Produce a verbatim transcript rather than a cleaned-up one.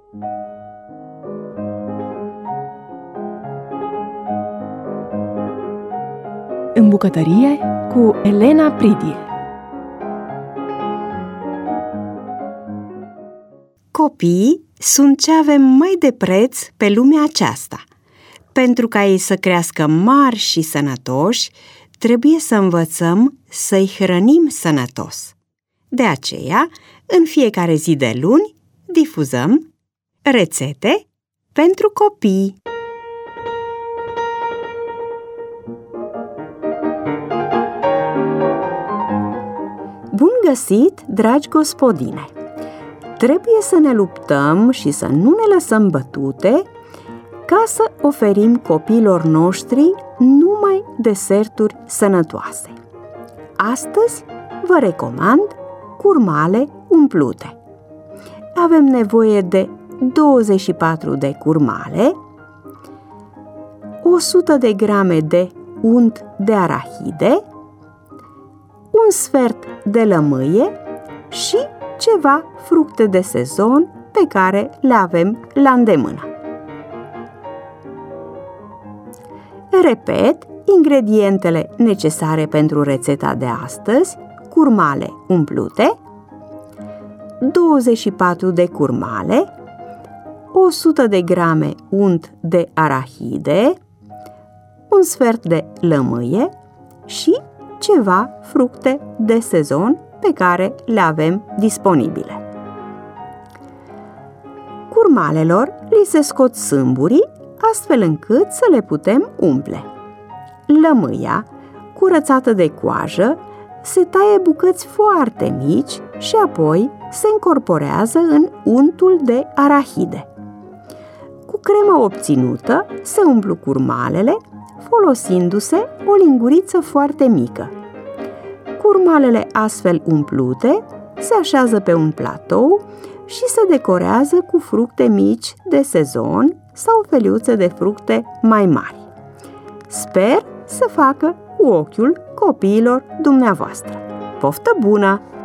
În bucătărie cu Elena Pridil. Copiii sunt ce avem mai de preț pe lumea aceasta. Pentru ca ei să crească mari și sănătoși, trebuie să învățăm să-i hrănim sănătos. De aceea, în fiecare zi de luni, difuzăm rețete pentru copii. Bun găsit, dragi gospodine! Trebuie să ne luptăm și să nu ne lăsăm bătute ca să oferim copiilor noștri numai deserturi sănătoase. Astăzi vă recomand curmale umplute. Avem nevoie de douăzeci și patru de curmale, o sută de grame de unt de arahide, un sfert de lămâie și ceva fructe de sezon pe care le avem la îndemână. Repet, ingredientele necesare pentru rețeta de astăzi: curmale umplute, douăzeci și patru de curmale, o sută de grame unt de arahide, un sfert de lămâie și ceva fructe de sezon pe care le avem disponibile. Curmalelor li se scot sâmburii astfel încât să le putem umple. Lămâia, curățată de coajă, se taie bucăți foarte mici și apoi se încorporează în untul de arahide. Cu crema obținută se umplu curmalele folosindu-se o linguriță foarte mică. Curmalele astfel umplute se așează pe un platou și se decorează cu fructe mici de sezon sau feliuțe de fructe mai mari. Sper să facă cu ochiul copiilor dumneavoastră. Poftă bună!